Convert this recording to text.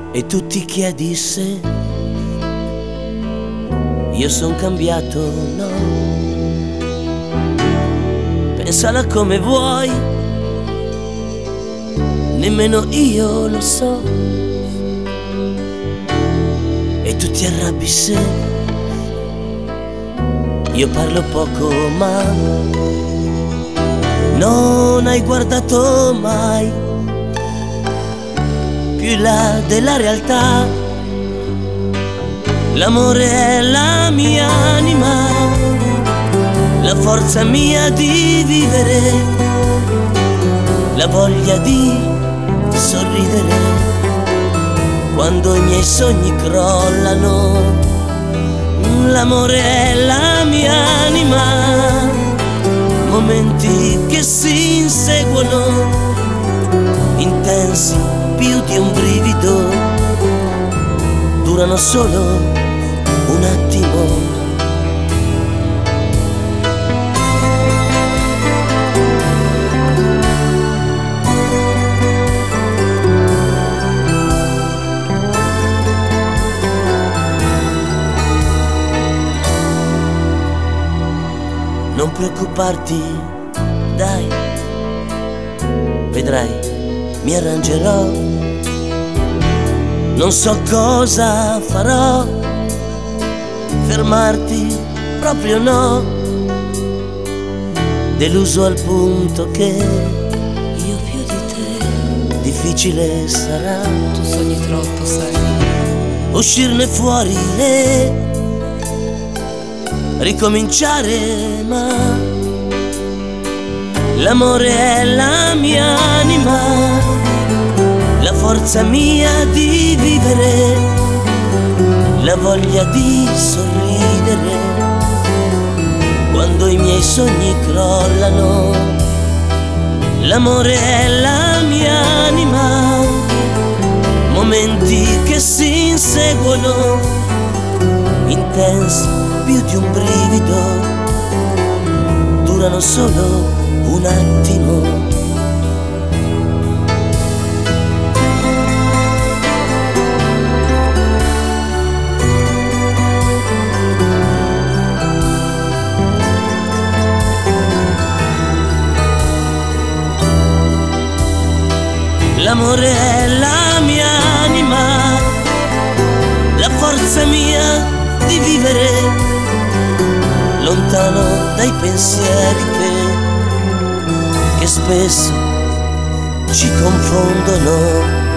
E tu ti chiedi se io son cambiato, no. Pensala come vuoi, nemmeno io lo so. E tu ti arrabbi se io parlo poco, ma non hai guardato mai più in là della realtà. L'amore è la mia anima, la forza mia di vivere, la voglia di sorridere quando i miei sogni crollano. L'amore è la mia anima, momenti che si inseguono, intensi più di un brivido, durano solo un attimo. Non preoccuparti, dai, vedrai, mi arrangerò. Non so cosa farò, fermarti proprio no. Deluso al punto che io più di te difficile sarà. tu sogni troppo, sai. Uscirne fuori e ricominciare, ma l'amore è la mia anima, la forza mia di vivere, la voglia di sorridere quando i miei sogni crollano. L'amore è la mia anima, momenti che si inseguono, intensi più di un brivido, durano solo un attimo. L'amore è la mia anima, la forza mia di vivere, lontano dai pensieri che spesso ci confondono.